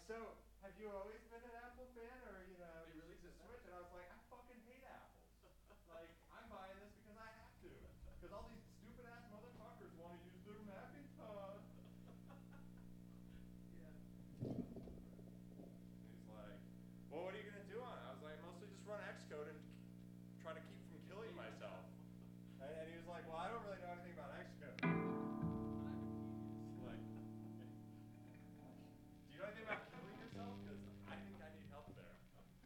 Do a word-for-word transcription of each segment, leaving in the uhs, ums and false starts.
so have you always been an Apple fan, or you know, They did you released it just now. switch? And I was like, I fucking hate apples. Like, I'm buying this because I have to. Because all these stupid ass motherfuckers want to use their Macintosh. Yeah. Oh, right. And he's like, well, what are you gonna do on it? I was like, mostly just run Xcode and try to keep from killing Kill myself. yourself. And, and he was like, well, I don't really know anything about Xcode. But I'm ingenious. Like, do you know anything about killing yourself? Because I think I need help there.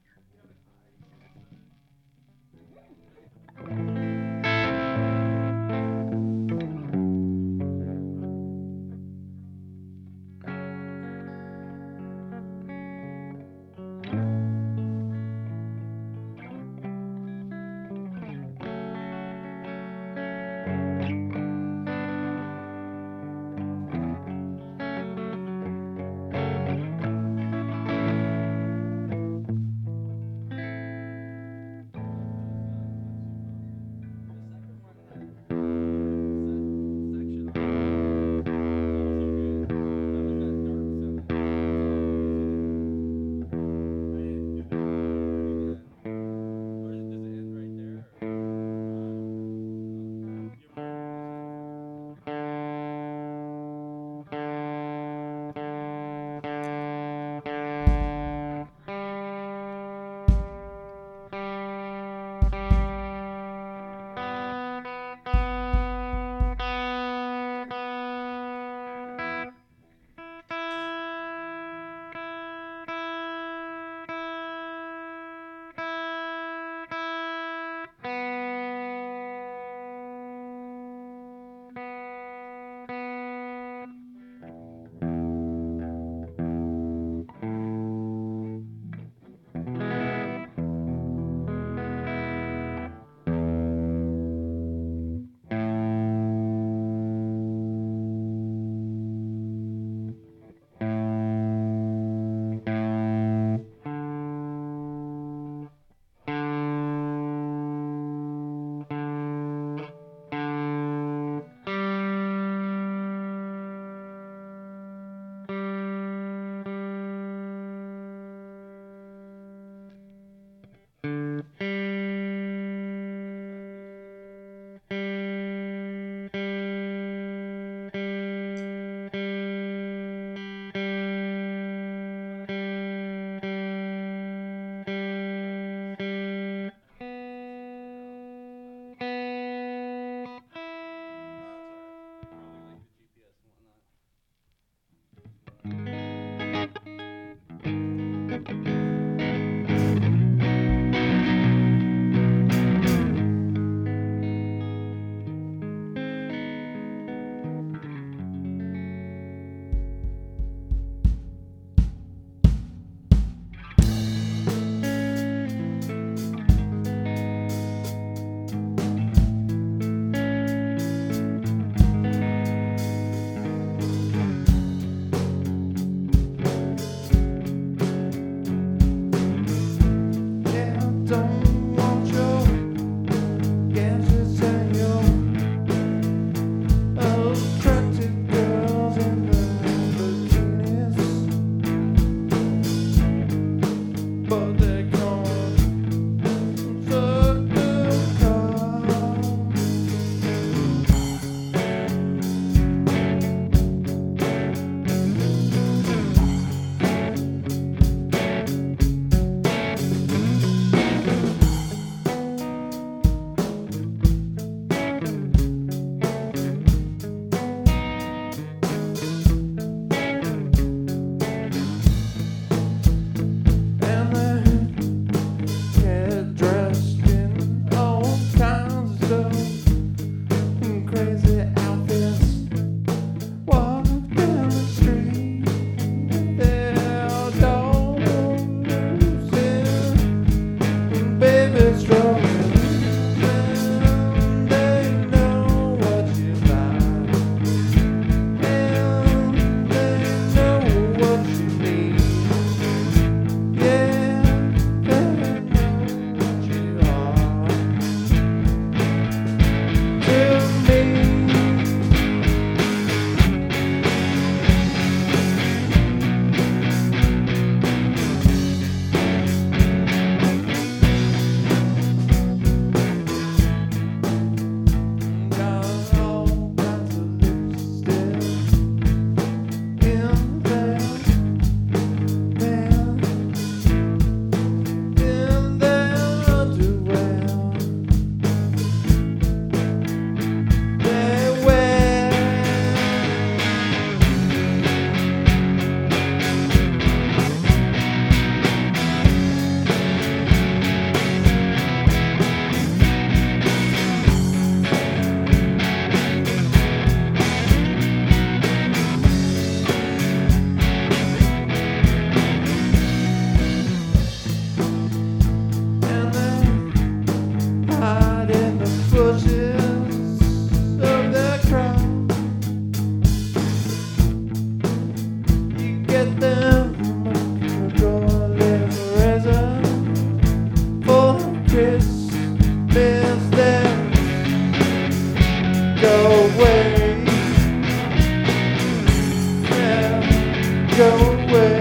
go away.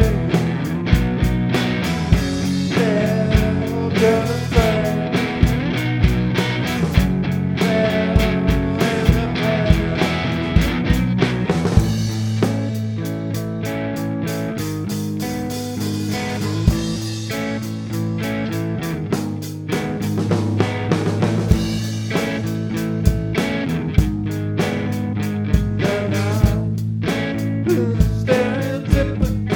They're gonna burn. They're in the past. They're not stereotypical.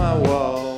my wall.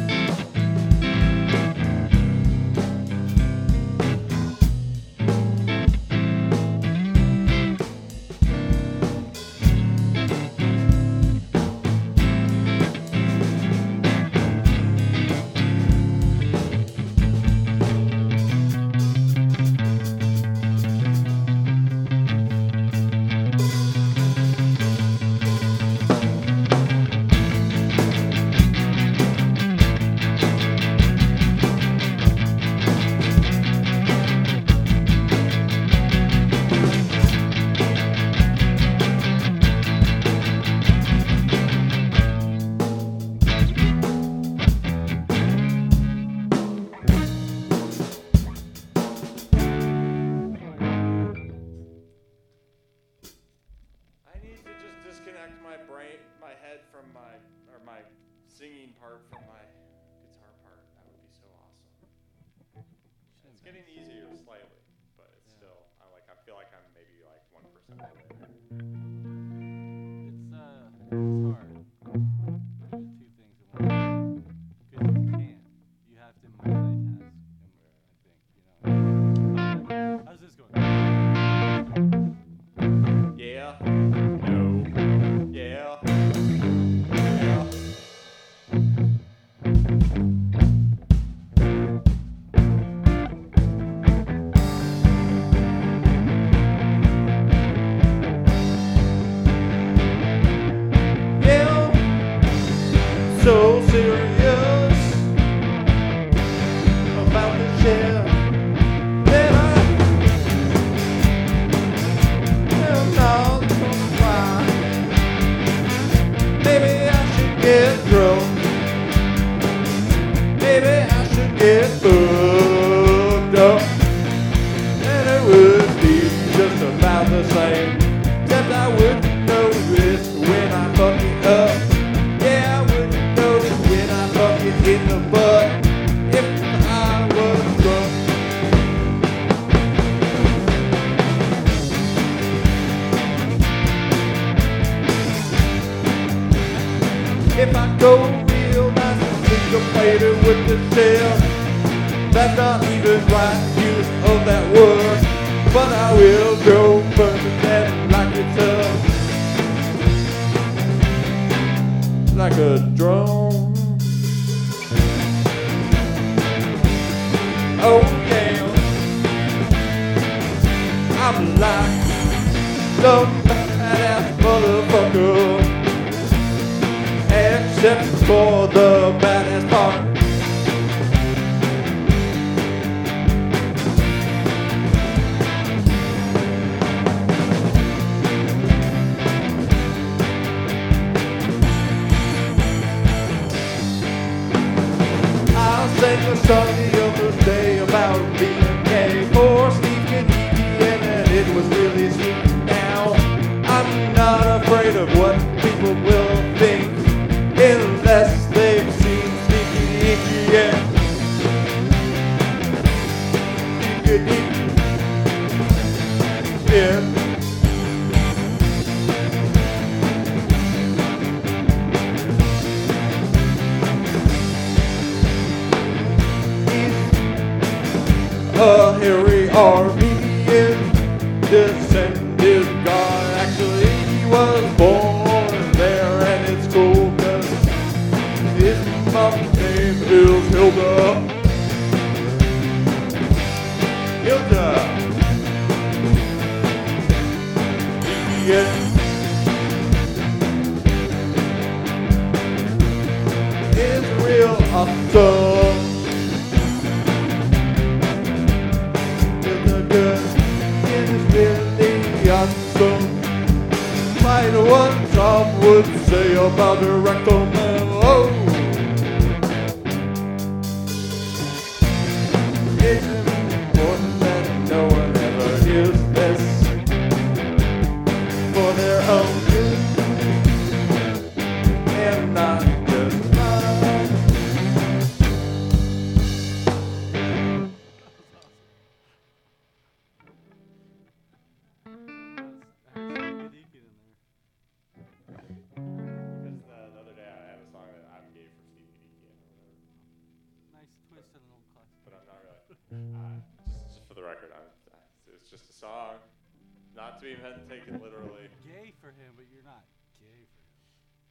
I need to just disconnect my brain, my head from my, or my singing part from my guitar part. That would be so awesome. It's getting easier slightly, but it's Yeah. still, I like, I feel like I'm maybe like one percent of the way there. It's uh, it's hard. Doing two things at once. Because you can't. You have to multitask. I think you know. How's this going? Yeah. No. Yeah. Yeah. Yeah. So serious about the share that I am not gonna cry. Maybe I should get drunk. Maybe I should get hooked up. And it would be just about the same. Except I wouldn't notice when I fuck it up. Yeah, I wouldn't notice when I fuck it in the butt. If I was drunk. If I go real nice and syncopated with the shell, that's not even right use of that word. But I will go further than like it's a, like a drum. Oh yeah, I'm like some badass motherfucker. Except for the badass part. I'll sing a song the other day about being gay for sneaking geeky and that it was really sweet. Now I'm not afraid of what people will think. Unless they've seen Sneaky Inky and Sneaky yeah. He's a hairy Armenian descended god. Actually, he was born there, and it's cool. His mom's name is Hilda. Hilda. Yeah. It's real awesome. Hilda good. It is really awesome. Like what Tom would say about the rectal man. Oh. It's important that no one ever hears this for their own good and not just mine. I heard some good Ekin in there. Because the nice twist on an old classic. but I'm not really. Uh, just, just for the record, I'm, it's just a song, not to be meant taken literally. Gay for him, but you're not gay for him.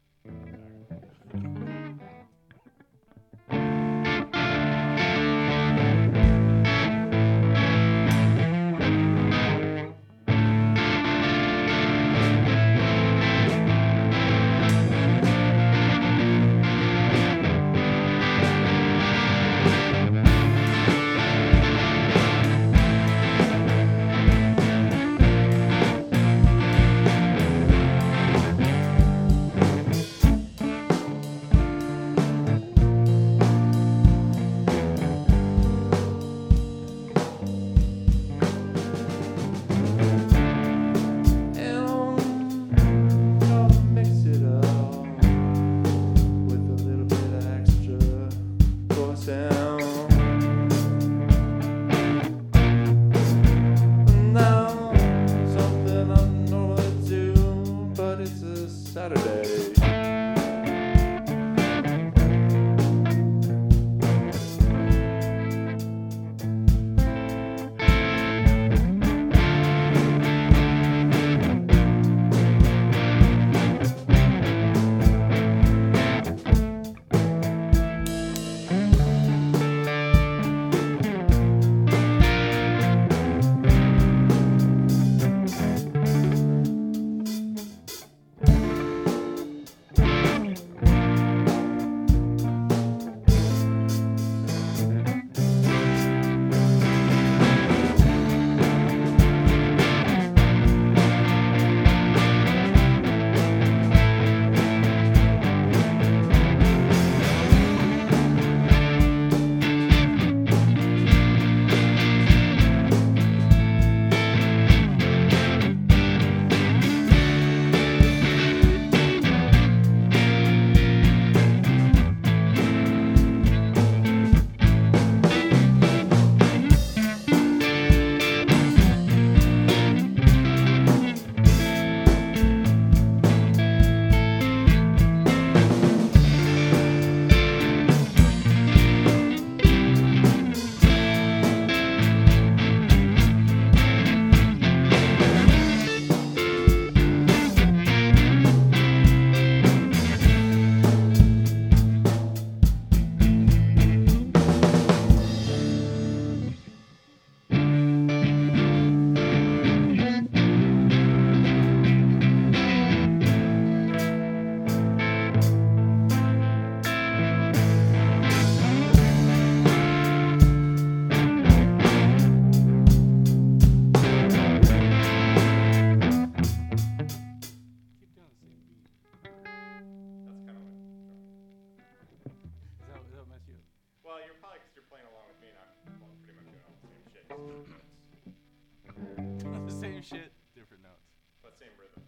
Shit, different notes. But same rhythm.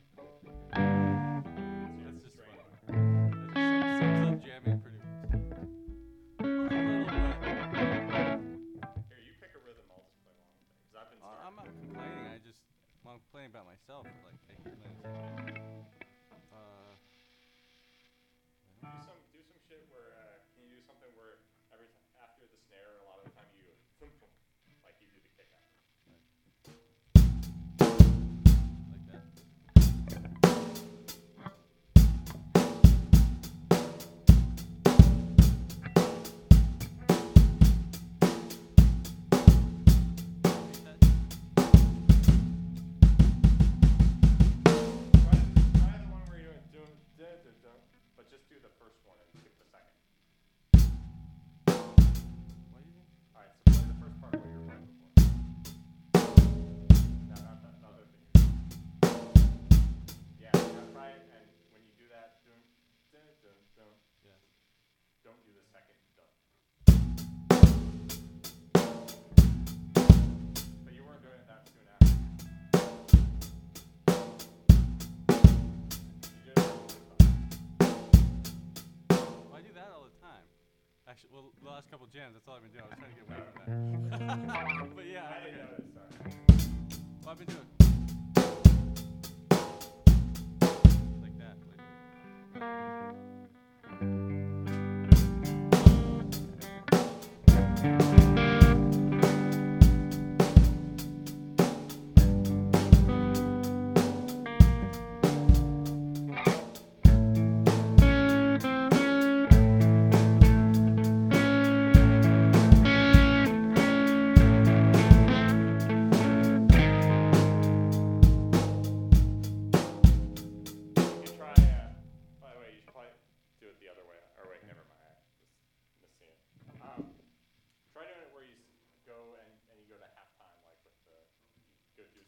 That's just fun. That just sums up jamming pretty much. Here, you pick a rhythm, I'll just play along with it. Because I've been Uh, starting. I'm not complaining. I just, well, I'm complaining about myself. But like, I hate myself. Uh, Do some, do some shit where, uh, can you do something where every time after the snare, a lot of the time you, thump, thump, like you do the kick after. like that. Actually, well, the last couple jams, that's all I've been doing. I was trying to get away from that. But yeah, I didn't okay. notice, sorry. Well, I've been doing like that lately.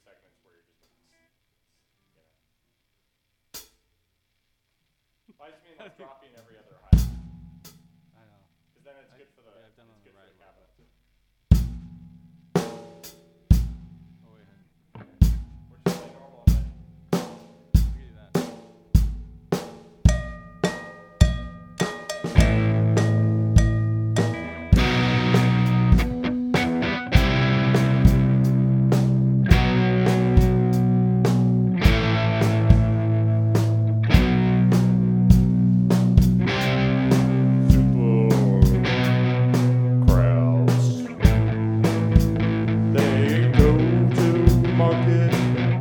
segments where you're just, you know. I just mean like dropping every other high. I know. Because then it's I- good for the, yeah, I've done it's on the good for ride the a little cabinet. Oh wait, honey. We're just playing normal and then We can do that. Super crowds. They go to market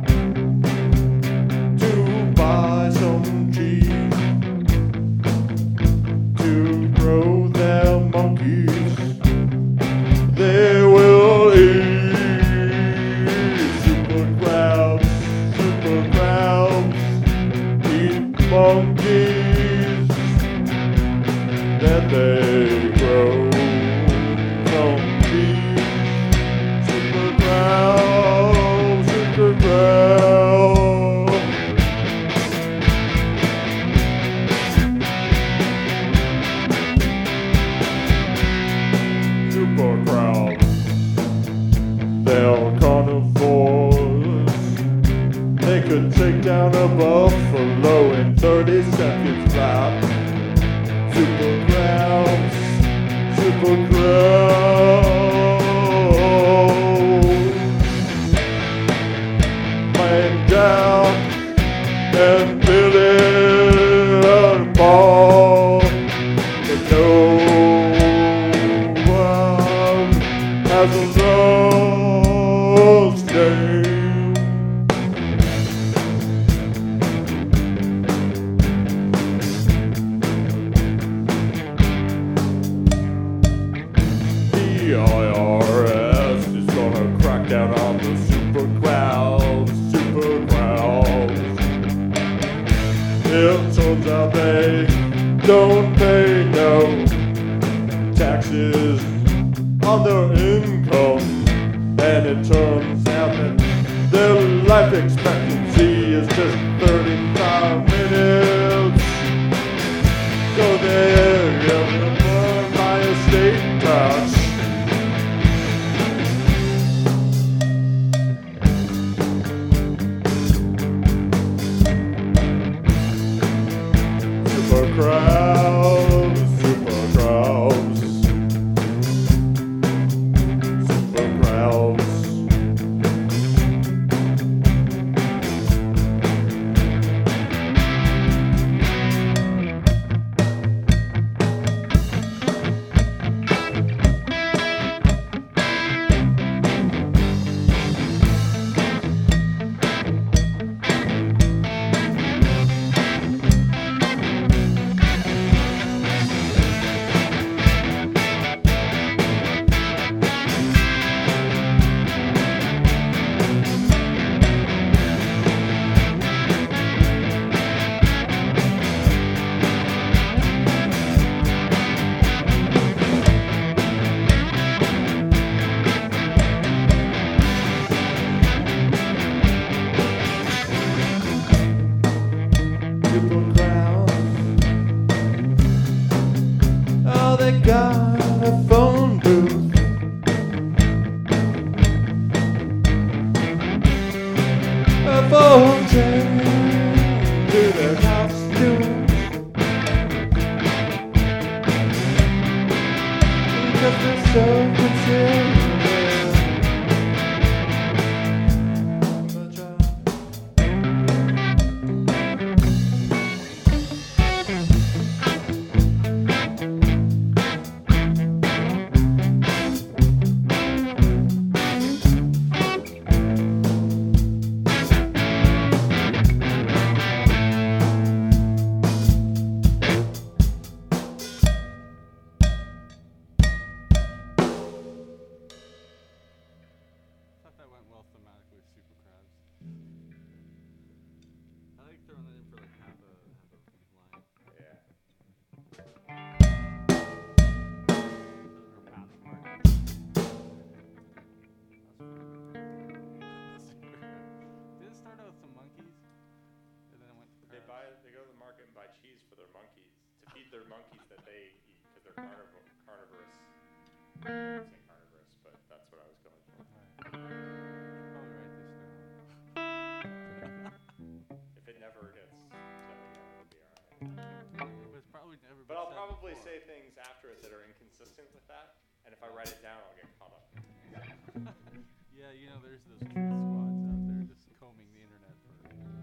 to buy some cheese to grow their monkeys. They will eat super crowds, super crowds, eat monkeys that they grow from cheese. Super crowd, super crowd. Super crowd. They're carnivores. They could take down a buffalo in thirty seconds flat. Super crowds, super crowds. Laying down and Billy and Paul. But no one has a lost name. The I R S is gonna crack down on the super crowds, super crowds. It turns out they don't pay no taxes on their income, and it turns out that their life expectancy is just thirty-five minutes. So they're gonna burn my estate tax. Super crowds, super crowds, super crowds. Super crowds. Oh, they got a phone booth. A phone chain to their costumes. Because they're so considerate. feed their monkeys that they eat because they're carnivor- carnivorous. I wouldn't say carnivorous, but that's what I was going for. Probably write this down. If it never gets said again, it'll be alright. But it's probably never But been I'll said probably before. say things after it that are inconsistent with that, and if I write it down, I'll get caught up. Yeah, you know, there's those truth squads out there just combing the internet for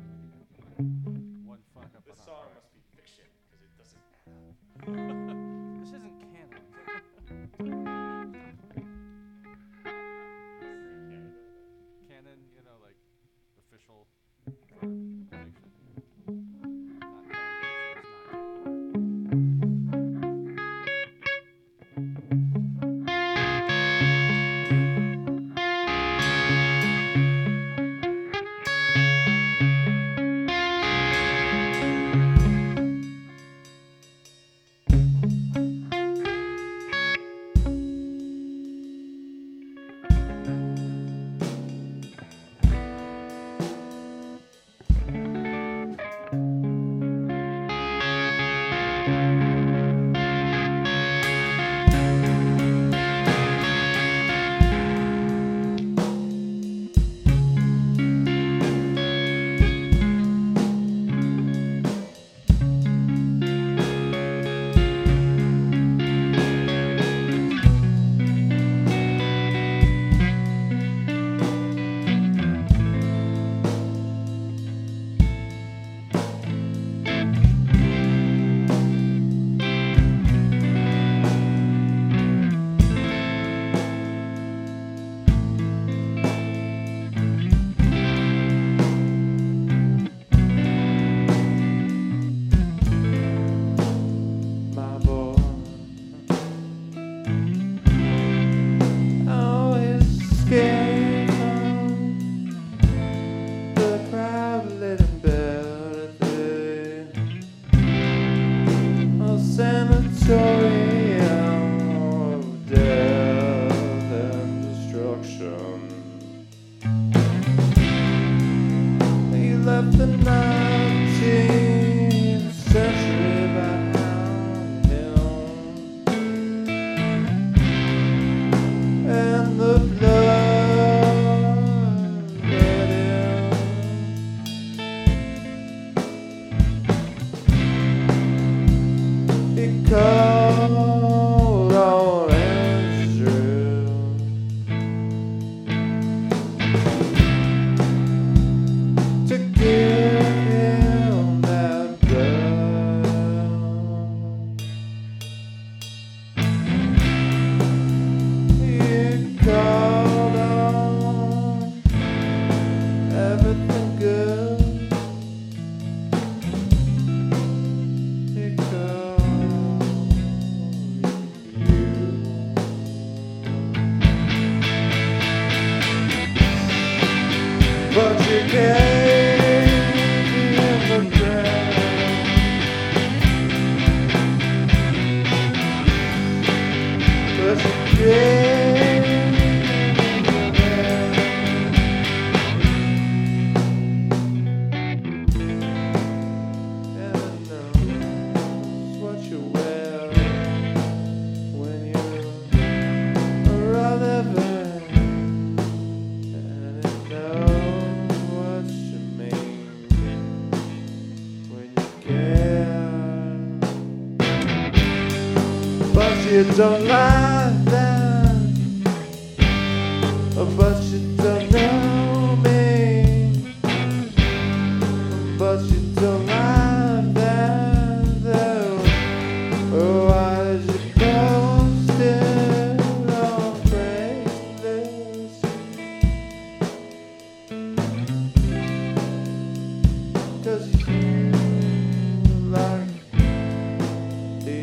one fuck up This on song our must be fiction because it doesn't add up. This isn't canon. Canon, you know, like official for fiction. Not fan fiction, it's not canon. My boy, always scared of the private and building, a sanatorium of death and destruction. He left the nineteenth century behind him, and the blood let him. He called on Andrew to give him that blood. He called on everything good. He called you. But you gave him the bread. But you gave him the bread. Heaven knows what you wear when you arrive there. And it knows what you mean when you care. But you don't like that. But you don't know me. But you don't like that though. Why did you post it on Craigslist? 'Cause you like the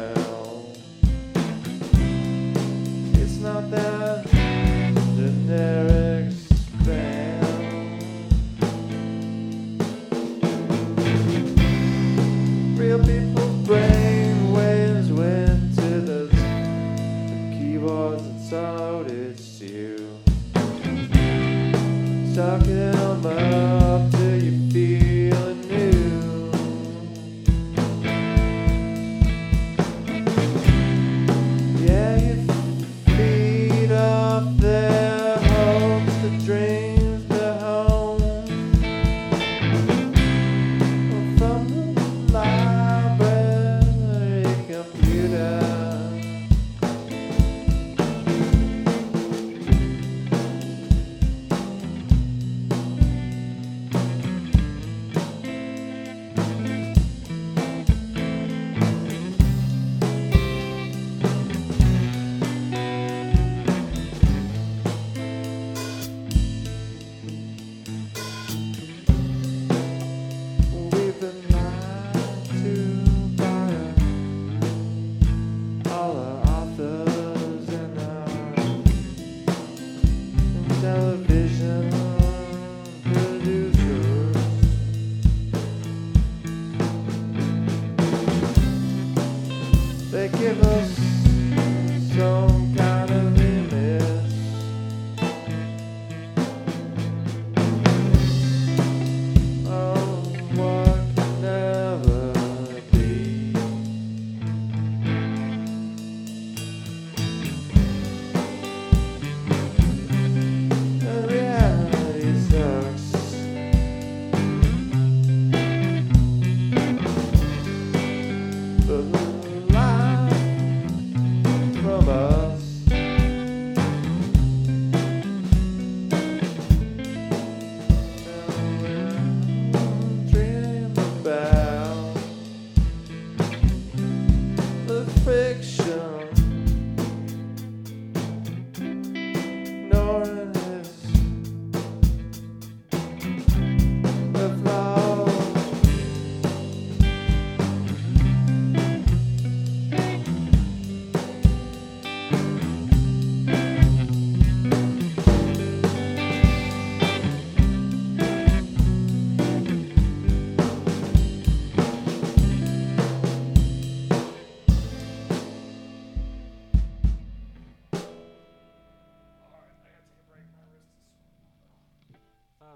email. It's not that generic.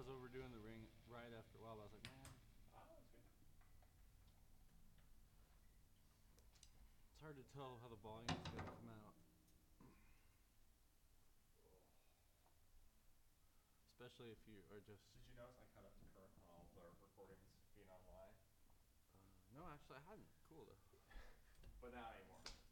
was over doing the ring right after a while. I was like, man, Ah, that's good. it's hard to tell how the volume is going to come out. Especially if you are just. Did you notice I cut up the current on all the recordings being online? Uh, no, actually, I hadn't. Cool though. But not anymore.